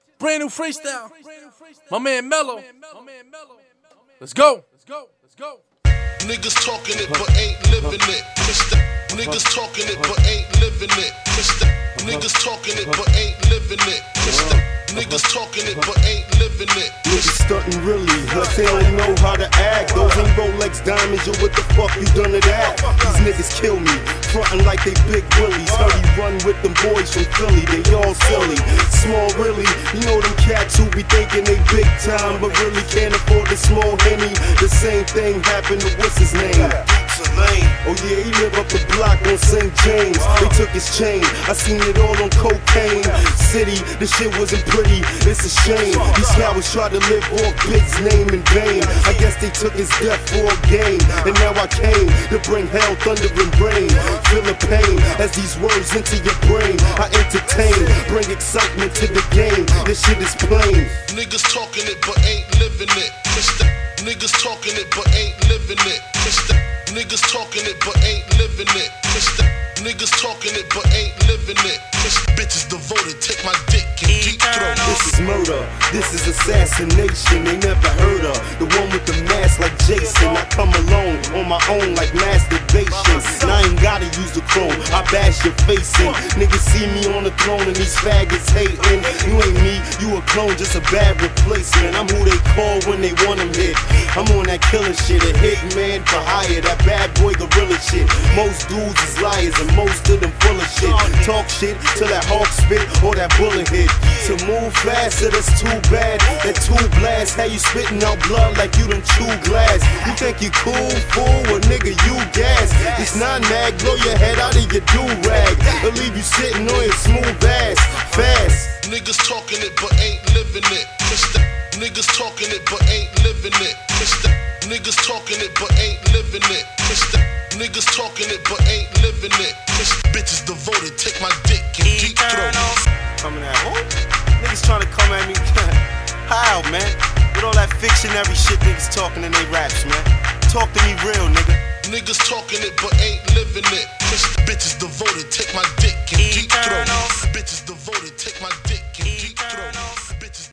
Brand new freestyle. My man Mello. Let's go. Niggas talking it but ain't living it. Niggas talking it but ain't living it. Niggas talking it but ain't living it. Niggas talking it but ain't living it. Niggas stuntin' really, like they don't know how to act. Those ain't Rolex diamonds, yo, what the fuck you done to that? These niggas kill me, frontin' like they big willies. Hurry run with them boys from Philly, they all silly. Small really, you know them cats who be thinking they big time, but really can't afford the small Henny. The same thing happened to what's his name? Oh yeah, he live up the block on St. James. They took his chain, I seen it all on cocaine. City, the shit wasn't pretty, it's a shame. These cowards tried to live off Big's name in vain. I guess they took his death for a game. And now I came to bring hell, thunder, and rain. Feel the pain as these words into your brain. I entertain, bring excitement to the game. This shit is plain. Niggas talking it but ain't living it. Niggas talking it but ain't living it. Niggas talking it but ain't living it. Niggas talking it but ain't living it. Bitches devoted, take my dick and deep throat. This is murder, this is assassination. They never heard of the one with the mask like Jason. I come alone on my own like masturbation. And I ain't gotta use the chrome, I bash your face in. Niggas see me on the throne and these faggots hating. You ain't me, you a clone, just a bad replacement. I'm who they call when they want them hit. I'm on that killer shit, a hitman for hire, that bad boy gorilla shit. Most dudes is liars and most of them full of shit. Talk shit till that hawk spit or that bullet hit. To move faster, that's too bad. That two blast, how you spitting out blood like you done chew glass. You think you cool, fool, or nigga you gas. This non-mag, blow your head out of your do-rag. It'll leave you sitting on your smooth ass, fast. Niggas talking it but ain't living it. Niggas talking it but ain't living it. Niggas talking it but ain't living it. Niggas talking it but ain't living it. Bitches devoted, take my dick and deep throat. Coming at who? Niggas trying to come at me. How, man? With all that fictionary shit niggas talking in they raps, man. Talk to me real, nigga. Niggas talking it but ain't living it. Bitches devoted, take my dick and deep throat. Bitches devoted, take my dick and deep throat.